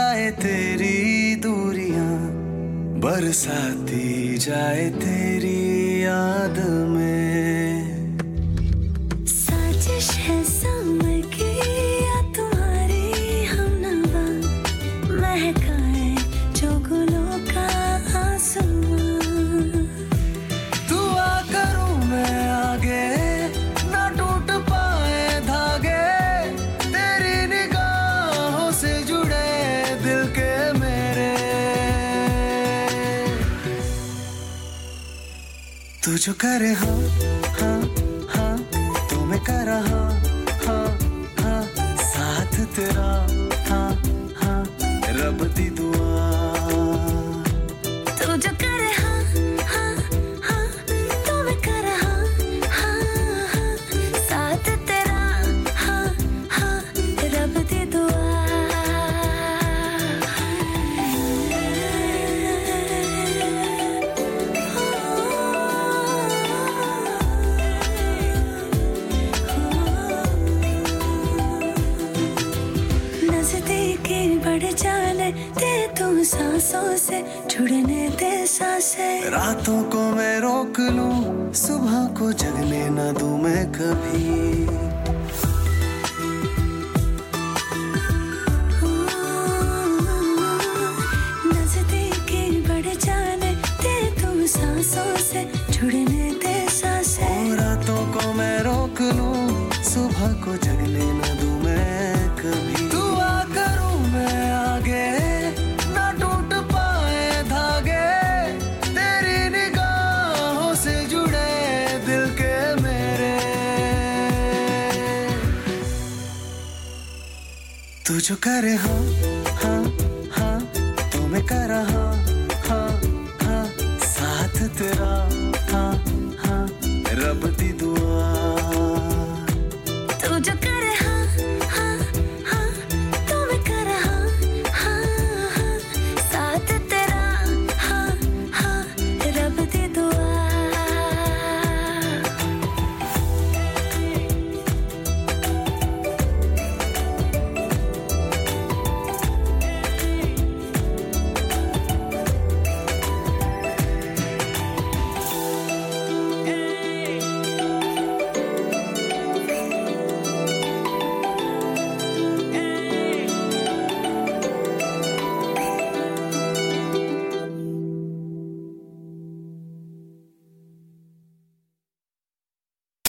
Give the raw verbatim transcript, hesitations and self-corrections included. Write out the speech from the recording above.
जाए तेरी दूरियां, बरसाती जाए तेरी याद में। साजिश है समय की या तुम्हारी हमनवा, महकाए जो गुलों का आसमां। तू आ करूं मैं आगे, ना टूट पाए धागे, तेरी निगाहों से जुड़े दिल के मेरे। तू जो करे हाँ हाँ हाँ, तो मैं कर रहा हाँ हाँ, साथ तेरा हाँ हाँ, रब दी दुआ। तू जो करे हाँ हाँ हाँ, तो मैं कर रहा हाँ हाँ, साथ तेरा हाँ हाँ, रब दी दुआ। नज़दीकी बढ़ जाने दे तू सांसों से, जुड़ने दे सांसें। रातों को मैं रोक लूं, सुबह को जगने ना दूं मैं कभी। नज़दीकी बढ़ जाने दे तू सांसों से, जुड़ने दे सांसें। और रातों को मैं रोक लूं, सुबह को जगने ना दूं मैं कभी। तू आ करूं मैं आगे, ना टूट पाए धागे, तेरी निगाहों से जुड़े दिल के मेरे। तू जो करे हाँ हाँ हाँ, तो मैं कर रहा